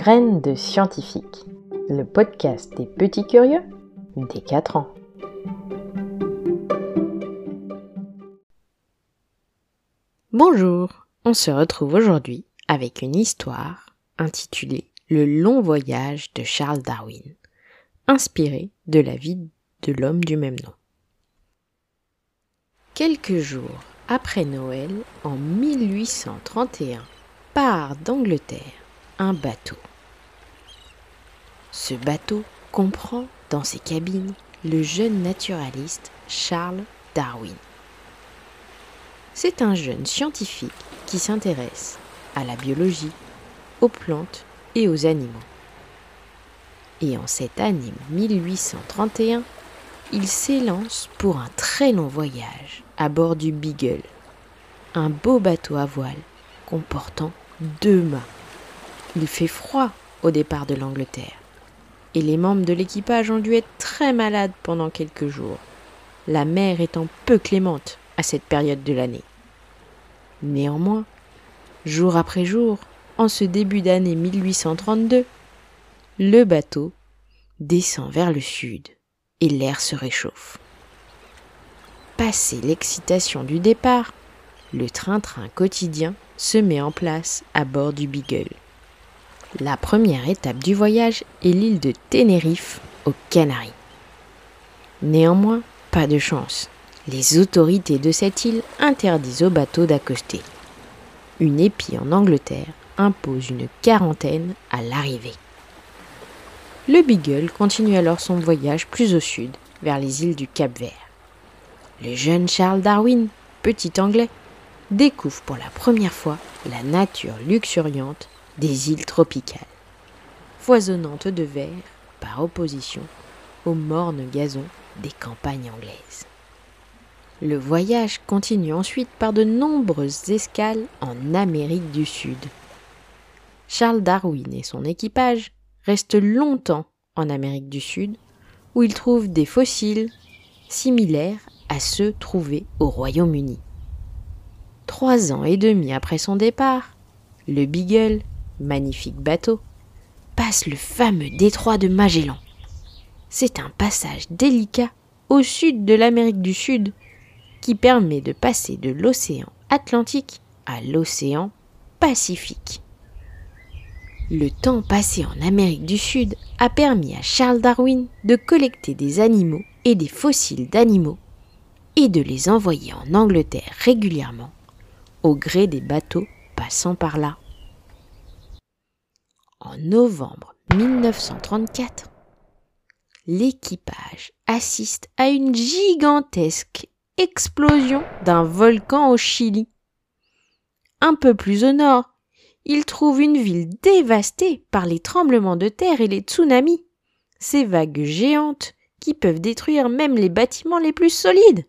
Graines de scientifiques, le podcast des petits curieux des 4 ans. Bonjour, on se retrouve aujourd'hui avec une histoire intitulée « Le long voyage de Charles Darwin », inspirée de la vie de l'homme du même nom. Quelques jours après Noël, en 1831, part d'Angleterre un bateau. Ce bateau comprend dans ses cabines le jeune naturaliste Charles Darwin. C'est un jeune scientifique qui s'intéresse à la biologie, aux plantes et aux animaux. Et en cette année 1831, il s'élance pour un très long voyage à bord du Beagle, un beau bateau à voile comportant 2 mâts. Il fait froid au départ de l'Angleterre et les membres de l'équipage ont dû être très malades pendant quelques jours, la mer étant peu clémente à cette période de l'année. Néanmoins, jour après jour, en ce début d'année 1832, le bateau descend vers le sud et l'air se réchauffe. Passé l'excitation du départ, le train-train quotidien se met en place à bord du Beagle. La première étape du voyage est l'île de Tenerife, aux Canaries. Néanmoins, pas de chance. Les autorités de cette île interdisent au bateau d'accoster. Une épée en Angleterre impose une quarantaine à l'arrivée. Le Beagle continue alors son voyage plus au sud, vers les îles du Cap-Vert. Le jeune Charles Darwin, petit Anglais, découvre pour la première fois la nature luxuriante des îles tropicales, foisonnantes de vert par opposition au morne gazon des campagnes anglaises. Le voyage continue ensuite par de nombreuses escales en Amérique du Sud. Charles Darwin et son équipage restent longtemps en Amérique du Sud, où ils trouvent des fossiles similaires à ceux trouvés au Royaume-Uni. 3 ans et demi après son départ, le Beagle, magnifique bateau, passe le fameux détroit de Magellan. C'est un passage délicat au sud de l'Amérique du Sud qui permet de passer de l'océan Atlantique à l'océan Pacifique. Le temps passé en Amérique du Sud a permis à Charles Darwin de collecter des animaux et des fossiles d'animaux et de les envoyer en Angleterre régulièrement au gré des bateaux passant par là. En novembre 1934, l'équipage assiste à une gigantesque explosion d'un volcan au Chili. Un peu plus au nord, il trouve une ville dévastée par les tremblements de terre et les tsunamis, ces vagues géantes qui peuvent détruire même les bâtiments les plus solides.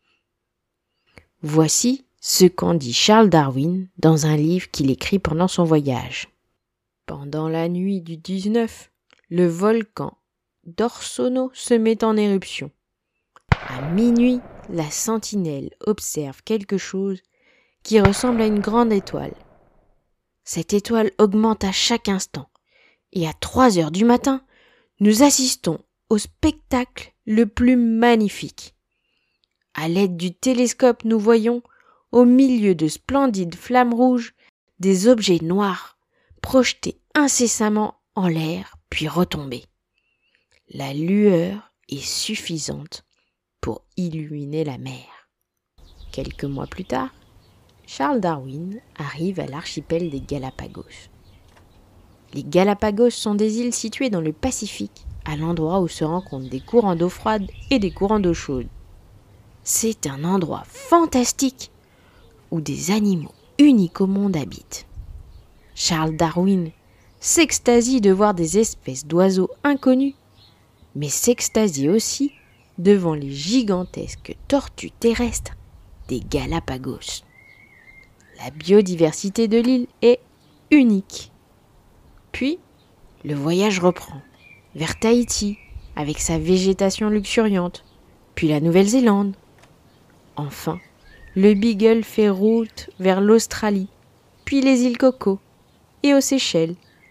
Voici ce qu'en dit Charles Darwin dans un livre qu'il écrit pendant son voyage. Pendant la nuit du 19, le volcan d'Orsono se met en éruption. À minuit, la sentinelle observe quelque chose qui ressemble à une grande étoile. Cette étoile augmente à chaque instant et à 3 heures du matin, nous assistons au spectacle le plus magnifique. À l'aide du télescope, nous voyons, au milieu de splendides flammes rouges, des objets noirs projetés incessamment en l'air puis retomber. La lueur est suffisante pour illuminer la mer. Quelques mois plus tard, Charles Darwin arrive à l'archipel des Galapagos. Les Galapagos sont des îles situées dans le Pacifique, à l'endroit où se rencontrent des courants d'eau froide et des courants d'eau chaude. C'est un endroit fantastique où des animaux uniques au monde habitent. Charles Darwin s'extasie de voir des espèces d'oiseaux inconnus, mais s'extasie aussi devant les gigantesques tortues terrestres des Galapagos. La biodiversité de l'île est unique. Puis, le voyage reprend vers Tahiti avec sa végétation luxuriante, puis la Nouvelle-Zélande. Enfin, le Beagle fait route vers l'Australie, puis les îles Coco et aux Seychelles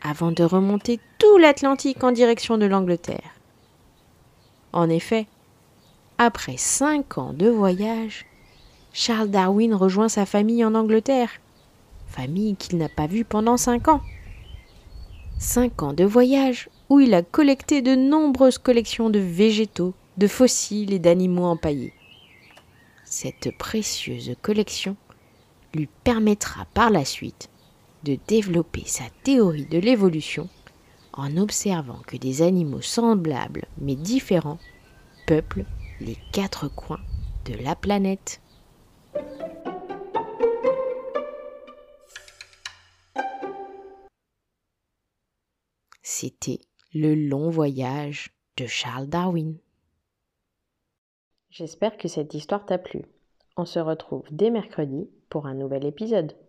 avant de remonter tout l'Atlantique en direction de l'Angleterre. En effet, après 5 ans de voyage, Charles Darwin rejoint sa famille en Angleterre, famille qu'il n'a pas vue pendant 5 ans. 5 ans de voyage où il a collecté de nombreuses collections de végétaux, de fossiles et d'animaux empaillés. Cette précieuse collection lui permettra par la suite de développer sa théorie de l'évolution en observant que des animaux semblables mais différents peuplent les 4 coins de la planète. C'était le long voyage de Charles Darwin. J'espère que cette histoire t'a plu. On se retrouve dès mercredi pour un nouvel épisode.